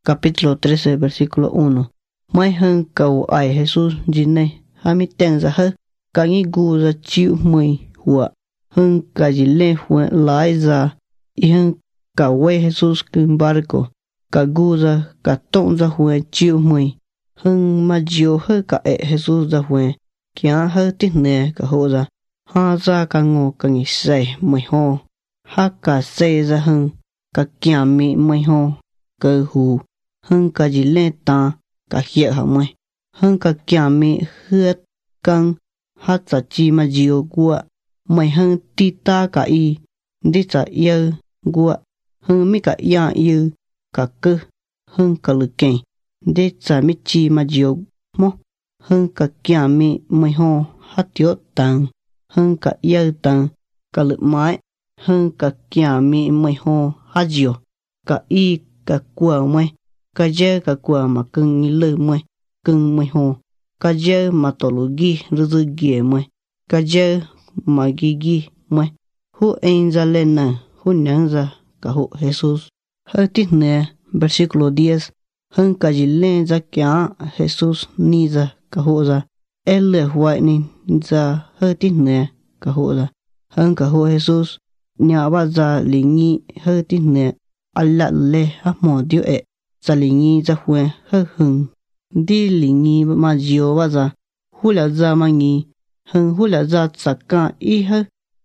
capítulo 13, versículo 1. Mai hơn cầu ai Jesus gì này, hai mươi tên ra hết, cả những gu ra chịu mười hùa, hơn cả gì lên hùa lại ra, y hơn cả quay Jesus kinh barco, cả gu ra, cả tông ra hùa chịu mười, hơn mà chiều hơn cả Jesus ra hùa, kia hơn tiếc nè cả hộ ra, ha ra cả ngô cả nghỉ say mười hồ, ha cả say ra hơn, cả kia mi mười hồ, cơ hù, hơn cả gì lên ta, cả hiện hả mày, hơn cả kia mi huyết căng, hát giả chi mà chiều qua, mày hơn ti ta cả y, đi giả yêu qua, hơn mi cả ya yêu, cả cơ, hơn cả lực keng, đi giả mi chi mà chiều mò, hơn cả kia mi mày hồ, hát tiếu tăng, hơn cả yêu tăng, cả lực mái, hơn cả kia mi mày hồ, hát chiều, cả y cả quả mày, cả giờ cả quả mà cưng như lơ mày, cưng mày hồ, cả giờ mà tổ lũ ghi rư ghê mày, cả giờ mà ghi mày, hu anh ra lên nè, hu nhang ra cả hộ Jesus. Hơi tiếc nè, versículo 10, hơn cả gì lên ra kia Jesus ni ra cả hộ ra, lệ hoài ni ra hơi tiếc nè cả hộ ra, hơn cả hộ Jesus, nhà bà ra lý nghi hơi tiếc nè, Allah lệ hát mò điệu za lingi za hue hơ hừng đi lingi mà diều ba za hu la za mà ngi hừng hu la za tsaka i hơ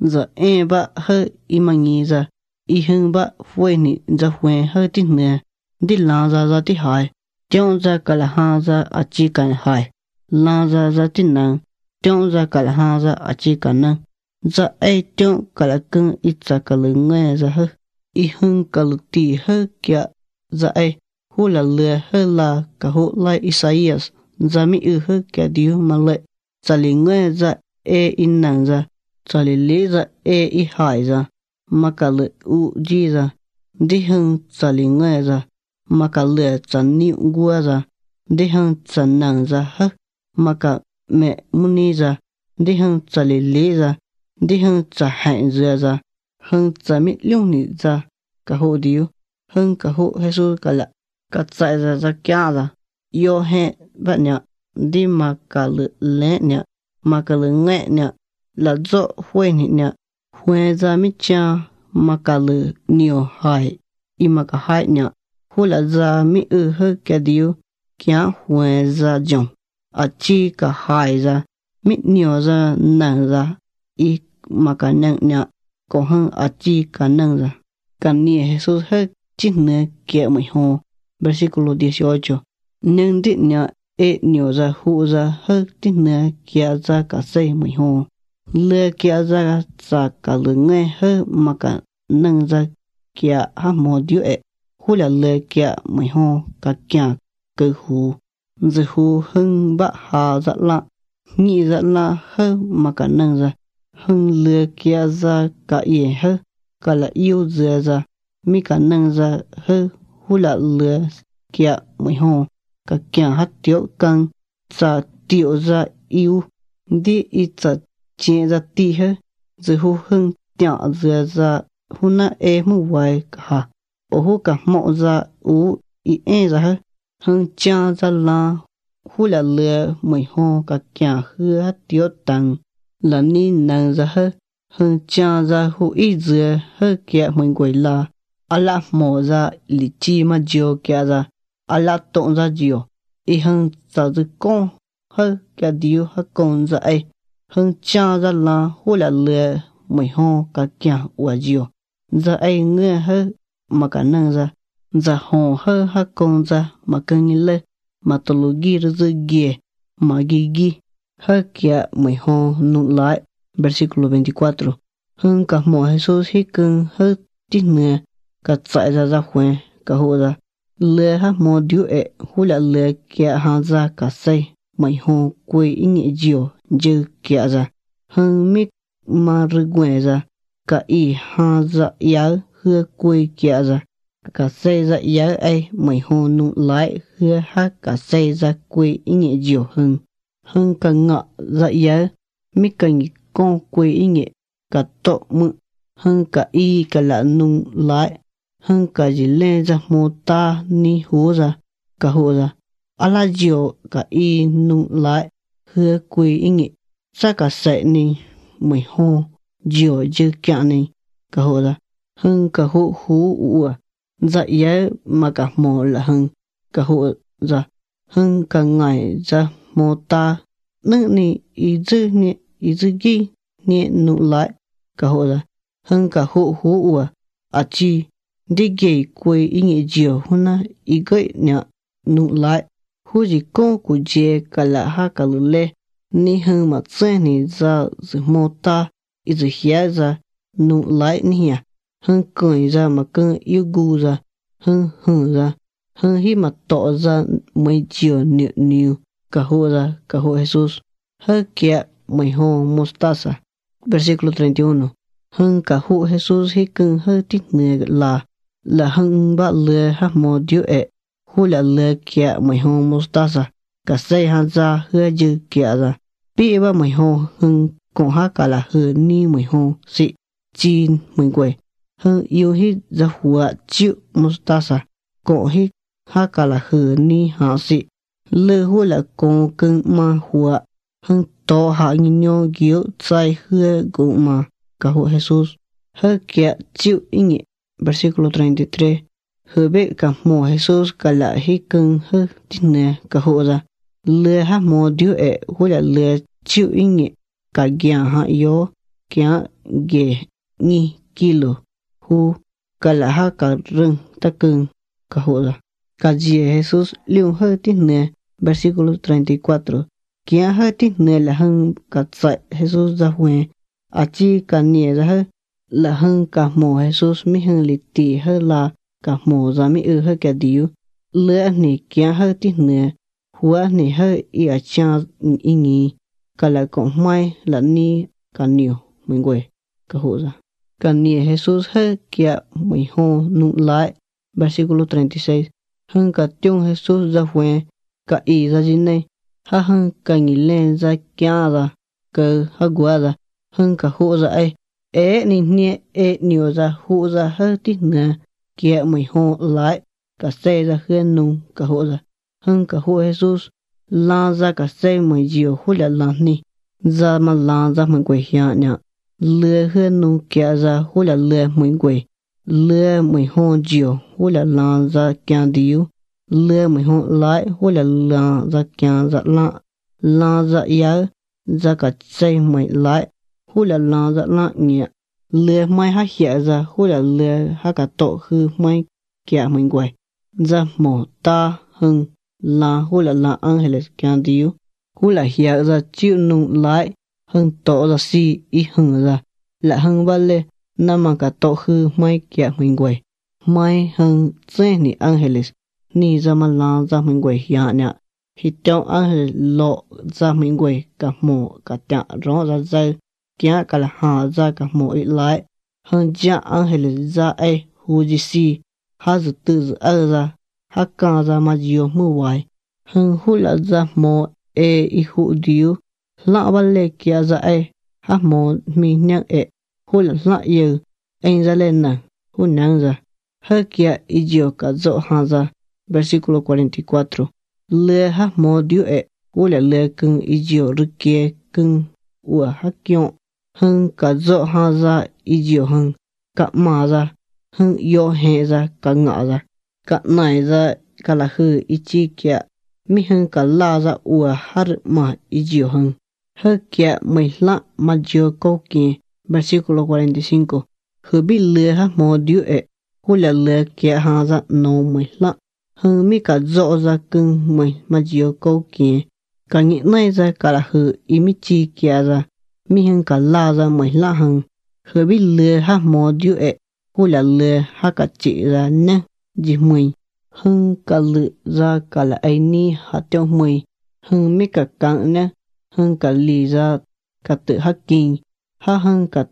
za ba hơ i mà ngi za i hừng ba phơi ni za hue hơ tin nè đi la za ti hai tiong za kala ha za achi kan hai la za tin nang tiong za kala ha za achi kan nang za tiong kala kung i za kala nghe za hơ i hừng kala ti hơ kia za hu là lừa hơ là cả hộ lại Isaias za mi hơ cả điều mà lệ za li nghe za in nàng za za li lê za i hải za mà cả lệ u ji za đi hưng za li nghe za mà cả lệ za niu gua za đi hưng za nàng za hơ mà cả mẹ muni za đi hưng za li lê za đi hưng za hạnh za hưng za mi liong ni za cả hộ điều hưng cả hộ Jesus cả lệ cả chạy ra kia ra yo he bạn nhá đi mà cả lệ lẽ nhá mà cả lệ nghe nhá là do huê nhá huê ra mi cha mà cả lệ nhiều hại im mà cả hại nhá hu là ra mi hơi cái điều kia huê ra jong à chi cả hại ra mi nhiều ra nàng ra i mà cả nàng nhá còn hơn à chi cả nàng ra cả nhiều Jesus hơi chính nữa kia mày hồ. Versículo 18. Nâng định nhạ nhiều ra hụ ra hơ tích nè kia ra cả xây mày hồ. Lê kia ra cả lửa nghe hơ mà cả nâng ra kia hát mô điệu hụ là lê kia mày hồ cả kia cơ hù. Giờ hù hưng bạ hà dạ lạ. Nhị dạ lạ hơ mà cả nâng ra. Hưng lê kia ra cả yể hơ. Cả là yêu dừa ra. Mi cả nâng ra hơ. Hu là lừa kia mày hồ cả kia hát tiếu căng za tiếu ra yêu đi ít za chia ra ti hết rồi hu hưng tiạo dừa ra hu na mu vài cả ô hu cả mọ ra u i ra hết hưng cha ra la hu là lừa mày hồ cả kia hư hát tiếu tăng là ni nàng ra hết hưng cha ra hu ít dừa hết kia mình quay la Allah mò ra lý chi mà diều kia ra Allah tụng ra diều y hưng sa dư con hơ kia diều hơ con ra hưng cha ra la hu là lừa mày ho cả kia ua diều ra nghe hơ mà cả năng ra ho hơ hơ con ra mà cưng lê mà tổ lô ghi ra ghê mà ghi hơ kia mày ho nụ lại versículo 24 hưng cả mò Jesus hi cưng hơ tít nè cả chạy ra khỏe cả hộ ra lê hát mò điệu hu là lê kia hàng ra cả xây mày hồ quê ý nghĩa diều dư kia ra hơn mít mà rư quê ra cả y hàng ra yá hưa quê kia ra cả xây ra yá mày hồ nụ lại hưa hát cả xây ra quê ý nghĩa diều hơn cả ngọ ra yá mít cả con quê ý nghĩa cả tổ mự hơn cả y cả là nụ lại hơn cả gì lên ra mô ta ni hú ra cả hú ra ala diệu cả y nụ lại hứa quỳ ý nghĩa ra cả sệ ni mày hô diệu dư cả ni cả hú ra hơn cả hú hú ua dạ yế mà cả mô là hơn cả hú ra hơn cả ngày ra mô ta nữ ni ý dư ghi ni nụ lại cả hú ra hơn cả hú hú ua à chi đi ghé quê ý nghĩa diệu hôn na ý gợi nhở nụ lại hú gì con của dê cả là ha cả lư lê ni hơn mà chơi ni ra dự mô ta ý dự hé ra nụ lại ni à hơn cười ra mà cơn yêu gu ra hơn hừ ra hơn hi mà tỏ ra mấy diệu nhiều nhiều cả hô Jesus hơn kia mấy hồ mostasa versículo 31 hơn cả hô Jesus hi cưng hơi tít nề là hưng bát lừa ha mò điệu ệ hô là lừa kia mấy hồ mostasa cả xây han ra hơi dư kia ra bị ba mấy hồ hưng còn ha cả là hơi ni mấy hồ sĩ chín mấy quầy hơn yêu hi ra hùa chịu mostasa còn hi ha cả là hơi ni hạ sĩ lừa hô là con cưng ma hùa hơn to hạ nhau kiểu trái hơi cũng mà cả hô Jesus hơi kia chịu ý nghĩa versículo 33 hơi bé cả mồ Jesus cả lại hi cưng hơi tin nè cả hô ra lừa ha mồ điệu ệ hô là lừa chịu ý nghĩa cả gia ha yo kia ghê nghi kilo hu cả là ha cả rừng ta cưng cả hô ra cả gì Jesus liu hơi tin nè versículo 34 kia hơi tin nè là hưng cả chạy Jesus ra huề à chi cả nhẹ ra hơi là hơn cả mồ Jesus mi hơn lịch tì hơn là cả mồ ra mi hơi cả điu lỡ này kia hơi tí nữa hùa này hơi ý à cha ý nghĩ cả là còn mai là ni cả nhiều mình quay cả hộ ra cả nhiều Jesus hơi kia mình hồ nụ lại versículo 36 hơn cả chung Jesus ra huề cả ý ra gì này ha hơn cả nghĩ lên ra kia ra cơ ha gua ra hơn cả hộ ra ấy ni nhẹ nhiều ra hụ ra hơi tí nữa kia mày hồ lại cả xe ra khuyên nung cả hộ ra hơn cả hộ Jesus la ra cả xe mày diều hụ là làm ni ra mà la ra mình quay hiện nhá lừa khuyên nung kia ra hụ là lừa mình quay lừa mày hồ diều hụ là la ra kia điu lừa mày hồ lại hụ là la ra kia ra la ra yếu ra cả xe mày lại hú là la ra la nhẹ lừa mai ha hiện ra hú là lừa ha cả tổ hư mai kia mình quay ra mỏ ta hưng là hú là la ăn hay là kia điu hú là hiện ra chịu nung lại hưng tổ ra si ý hưng ra là hưng ba lê nam mà cả tổ hư mai kia mình quay mai hưng dễ ni ăn hay là ni ra mà la ra mình quay hiện nhẹ thì trong ăn hay lộ ra mình quay cả mỏ cả tẹo rõ ra dây kia cả là hà ra cả mỗi lại hơn cha ăn hay là ra ai hu gì si ha dự tự ở ra ha cả ra mà diều mưa hoài hơn hu là ra mò ý hu điu lạ ba lê kia ra ai ha mò mình nhắc hu là lạ yêu anh ra lên nè hu nang ra ha kia ý diều cả dỗ ha ra versículo 44 lê ha mò điu hu là lê cưng ý diều rực kia cưng ua ha kion hơn cả dỗ ha ra ý diệu hơn cả mà ra hơn yo he ra cả ngã ra cả này ra cả là hư ý chi kia mi hơn cả la ra ua har mà ý diệu hơn kia mày lạ mà diệu câu kia versículo 45 hư bị lừa ha mò điệu hú là lừa kia ha ra no mày lạ hơn mi cả dỗ ra cưng mày mà diệu câu kia cả nghĩ này ra cả là hư ý mi chi kia ra mi hưng cả la ra mày la hưng hơi bị lừa ha mò điệu hú là lừa ha cả chị ra nè gì mày hưng cả lừa ra cả là ai ni ha tiêu mày hưng mi cả căng nè hưng cả lì ra cả tự ha kinh ha hưng cả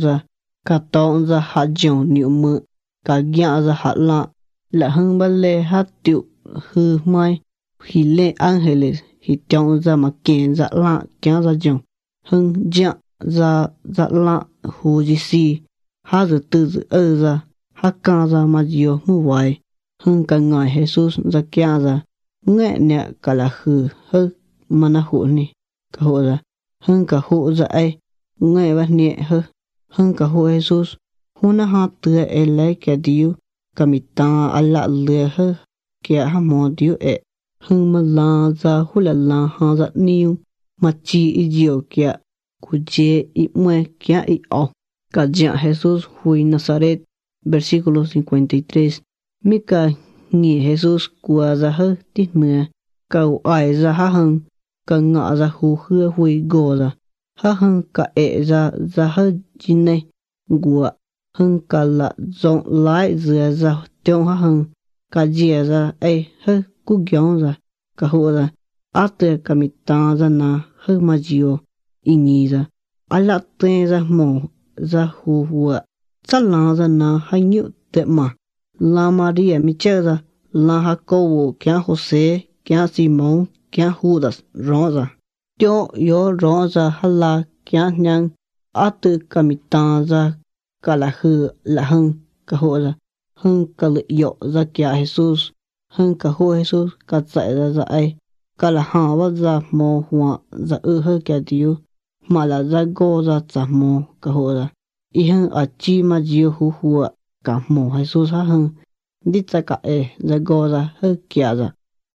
tông ra ha giòn nhiều mưa cả gạ ra ha là hưng ba lê ha tiêu hư mai hi lê ăn hay lê hi tông ra mà kén ra la kén ra giòn hưng dạ ra la hu gì si ha dự tự ra ca ra mà diều mu vài hơn cả ngài Jesus ra kia ra nghe nè cả là hư hơn mà na hộ nè cả hộ ra hơn cả hộ ra ai nghe và nè hơn cả hộ Jesus huna ha tựa e lấy cái điều kamita alla lừa hơn kia ha mò điều e hơn mà la ra hula la ha ra niu mà chỉ diều kia cu je y mue kia y o cả ja Jesus hui Nazaret versículo 53 Mika nghĩ Jesus qua ra hơn tít mưa cầu ai ra ha hơn cả ngã ra hu hưa hui gò ra ha hơn cả ra hơn chín này gua hơn cả là rộng lái dừa ra tiêu ha hơn cả dìa ra ai hơn cú giông ra cả hộ ra ate kamita ra na hơn mà diều ingi ra ala te ra mò ra hu hua sa la ra na ha nyu te ma la Maria mi che ra la Jacobo kia Jose kia Simon kia Judas ro ra tiêu yo ro ra hala kia nhang ate kamita ra cả là hư là hơn cả hộ ra hơn cả lợi dọ ra kia Jesus hơn cả hộ Jesus cả dạy ra ai cả là họ và ra mò hoa ra hơn kia điều mà là ra go ra trả mò cả hộ ra ý hơn ở chi mà diêu hu hùa cả mò Jesus hơn đi ra cả ra go ra hơn kia ra